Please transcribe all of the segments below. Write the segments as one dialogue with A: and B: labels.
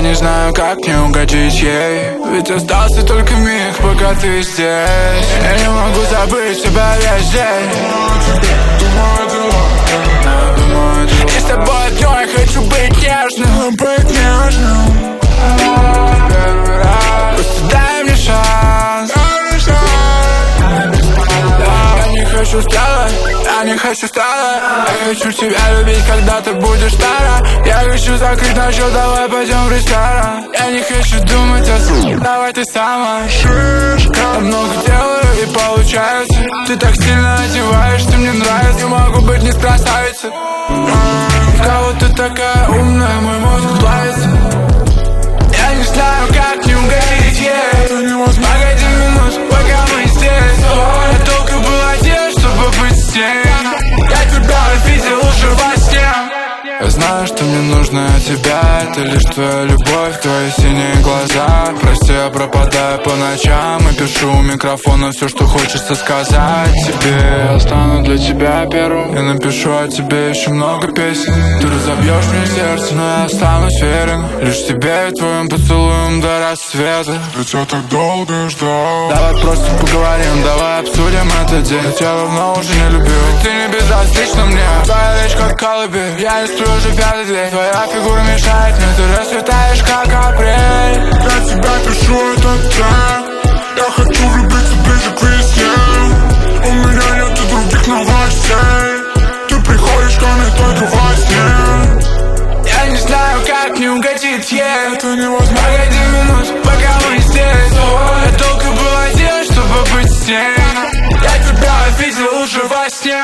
A: Я не знаю, как не угодить ей, ведь остался только миг, пока ты здесь. Я не могу забыть тебя весь день. И с тобой одной хочу быть нежным. Просто дай мне шанс. Я не хочу страдать, я не хочу страдать. Я хочу тебя любить, когда ты будешь стара. Я хочу закрыть на счет, давай пойдем в ресторан. Я не хочу думать о суе, давай ты сама. Я много делаю и получается. Ты так сильно одеваешь, ты мне нравится. Не могу быть не с красавицей. В кого ты такая умная, мой мозг плавится. Я не знаю, как не угодить ей. Погоди минуту, пока мы здесь. Я только был одет, чтобы быть с ней. Я тебя видел уже во сне. Я знаю, что мне нужно от тебя. Это лишь твоя любовь, твои синие глаза. Прости, я пропадаю по ночам и пишу у микрофона все, что хочется сказать тебе. Я стану для тебя первым и напишу о тебе еще много песен. Ты разобьешь мне сердце, но я останусь верен лишь тебе и твоим поцелуем до рассвета.
B: Ведь я так долго ждал.
A: Давай просто поговорим, давай обсудим этот день. Я тебя давно уже не любил, ты не безразлична мне. Твоя речь как колыбель, я не сплю уже пятый день. Твоя фигура мешает мне, ты расцветаешь как апрель.
B: Я тебя пишу этот трек. Я хочу влюбиться ближе к весне. У меня нету других новостей. Ты приходишь ко мне только во сне.
A: Я не знаю, как не угодить ей.
B: Это невозможно.
A: Погоди минуту, пока мы здесь. Я только был одет, чтобы быть с ней. Я тебя видел уже во сне.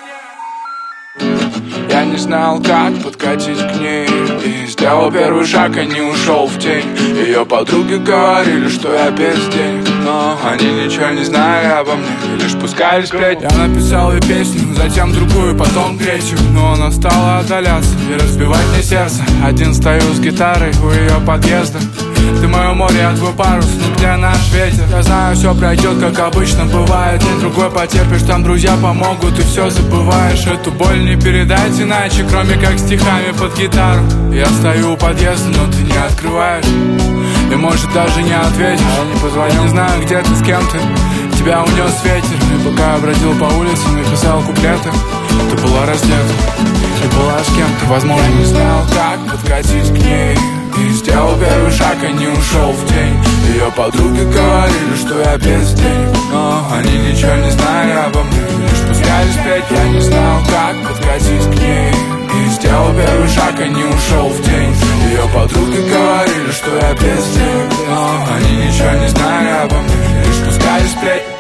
A: Я не знал, как подкатить к ней, и сделал первый шаг, а не ушел в тень. Ее подруги говорили, что я без денег, но они ничего не знали обо мне, и лишь пускали сплетни. Я написал ей песню, затем другую, потом третью, но она стала отдаляться и разбивать мне сердце. Один стою с гитарой у ее подъезда. Ты мое море, я твой парус, но где наш ветер? Я знаю, все пройдет, как обычно бывает. День другой потерпишь, там друзья помогут, и все забываешь. Эту боль не передать иначе, кроме как стихами под гитару. Я стою у подъезда, но ты не открываешь, и может даже не ответишь. Я не позвоню, не знаю, где ты, с кем ты. Тебя унес ветер, и пока я бродил по улице, написал куплеты. Ты была раздета, и была с кем-то. Возможно, не знал, как подкатить к ней, и сделал первый шаг, а не ушел в тень. Ее подруги говорили, что я без денег, но они ничего не знали обо мне, лишь пускали сплетни. Я не знал, как подкатить к ней, и сделал первый шаг, а не ушел в тень. Ее подруги говорили, что я без денег, но они ничего не знали обо мне, лишь пускали сплетни.